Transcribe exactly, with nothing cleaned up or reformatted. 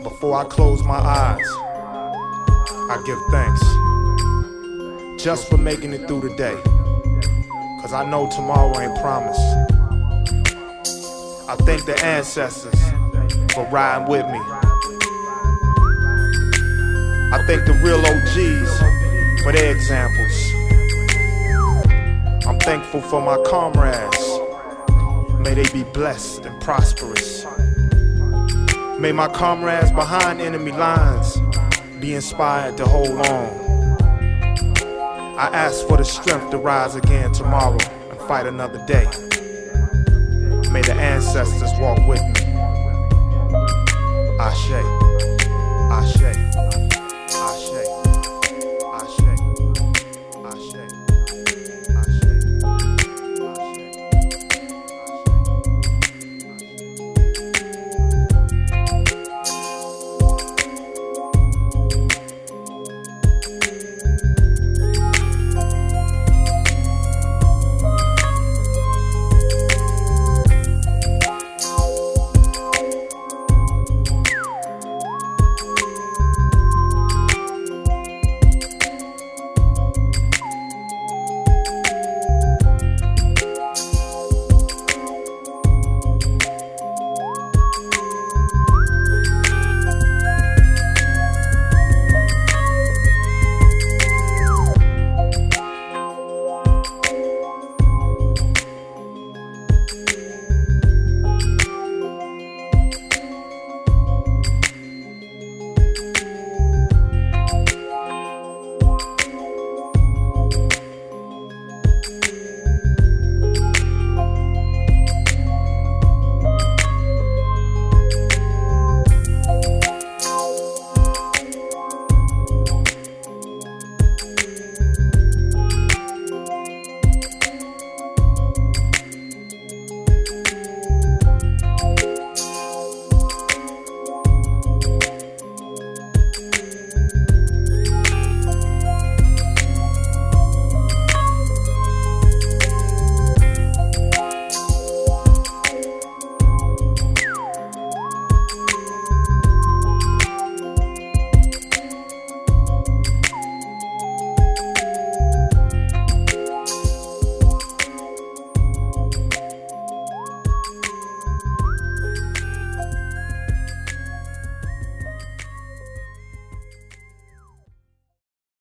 Before I close my eyes, I give thanks just for making it through the day, cause I know tomorrow ain't promised. I thank the ancestors for riding with me. I thank the real O Gs for their examples. I'm thankful for my comrades. May they be blessed and prosperous. May my comrades behind enemy lines be inspired to hold on. I ask for the strength to rise again tomorrow and fight another day. May the ancestors walk with me.